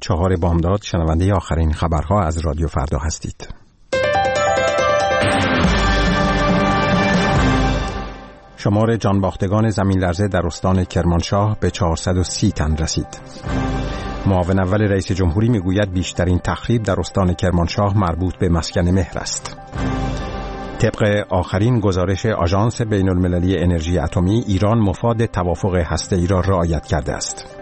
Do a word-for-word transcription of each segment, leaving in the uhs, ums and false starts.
چهار بامداد شنونده آخرین خبرها از رادیو فردا هستید. شمار جانباختگان زمین لرزه در استان کرمانشاه به چهارصد و سی تن رسید. معاون اول رئیس جمهوری میگوید بیشترین تخریب در استان کرمانشاه مربوط به مسکن مهر است. طبق آخرین گزارش آژانس بین المللی انرژی اتمی، ایران مفاد توافق هسته‌ای را رعایت کرده است.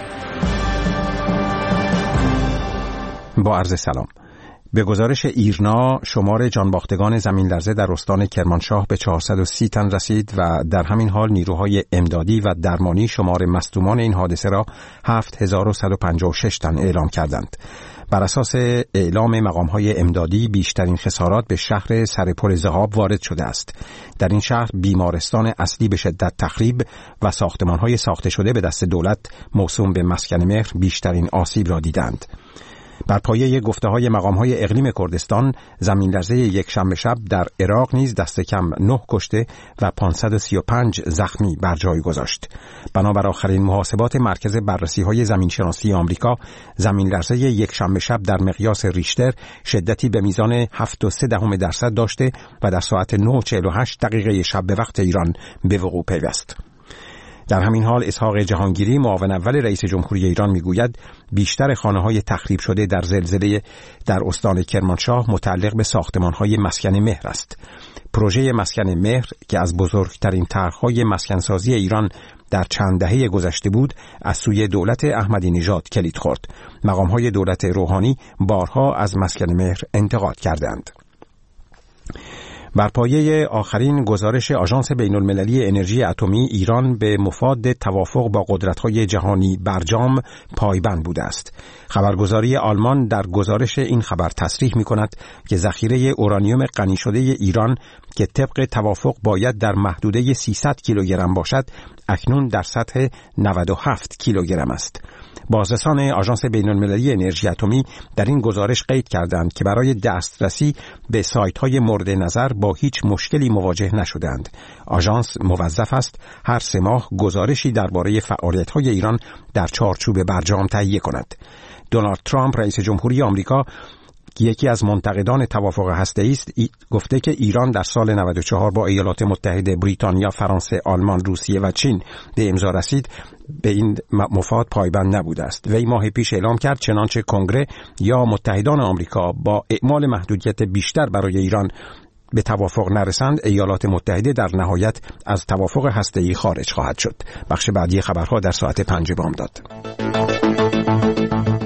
با عرض سلام. به گزارش ایرنا، شمار جانباختگان زمین لرزه در استان کرمانشاه به چهارصد و سی تن رسید و در همین حال نیروهای امدادی و درمانی شمار مصدومان این حادثه را هفت هزار و صد و پنجاه و شش تن اعلام کردند. بر اساس اعلام مقام‌های امدادی، بیشترین خسارات به شهر سرپل ذهاب وارد شده است. در این شهر بیمارستان اصلی به شدت تخریب و ساختمان‌های ساخته شده به دست دولت موسوم به مسکن مهر بیشترین آسیب را دیدند. بر پایه گفته‌های مقام‌های اقلیم کردستان، زمین لرزه یک شنبه شب در عراق نیز دست کم نه کشته و پانصد و سی و پنج زخمی بر جای گذاشت. بنابر آخرین محاسبات مرکز بررسی‌های زمینشناسی آمریکا، زمین لرزه یک شنبه شب در مقیاس ریشتر شدتی به میزان هفت و سه دهم درصد داشته و در ساعت نه و چهل و هشت دقیقه شب به وقت ایران به وقوع پیوست. در همین حال اسحاق جهانگیری، معاون اول رئیس جمهوری ایران، میگوید بیشتر خانه‌های تخریب شده در زلزله در استان کرمانشاه متعلق به ساختمان‌های مسکن مهر است. پروژه مسکن مهر که از بزرگترین طرح‌های مسکنسازی ایران در چند دهه گذشته بود، از سوی دولت احمدی نژاد کلید خورد. مقام‌های دولت روحانی بارها از مسکن مهر انتقاد کردند. بر پایه آخرین گزارش آژانس بین المللی انرژی اتمی، ایران به مفاد توافق با قدرت‌های جهانی برجام پایبند بوده است. خبرگزاری آلمان در گزارش این خبر تصریح می‌کند که ذخیره اورانیوم غنی شده ایران که طبق توافق باید در محدوده سیصد کیلوگرم باشد، اکنون در سطح نود و هفت کیلوگرم است. بازرسان آژانس بین المللی انرژی اتمی در این گزارش قید کردند که برای دسترسی به سایت‌های مورد نظر با هیچ مشکلی مواجه نشدند. آژانس موظف است هر سه ماه گزارشی درباره فعالیت‌های ایران در چارچوب برجام تهیه کند. دونالد ترامپ رئیس جمهوری آمریکا که یکی از منتقدان توافق هسته‌ای است، گفته که ایران در سال نود و چهار با ایالات متحده، بریتانیا، فرانسه، آلمان، روسیه و چین به امضا رسید، به این مفاد پایبند نبوده است. وی ماه پیش اعلام کرد چنانچه کنگره یا متحدان آمریکا با اعمال محدودیت بیشتر برای ایران به توافق نرسند، ایالات متحده در نهایت از توافق هسته‌ای خارج خواهد شد. بخش بعدی خبرها در ساعت پنج بامداد.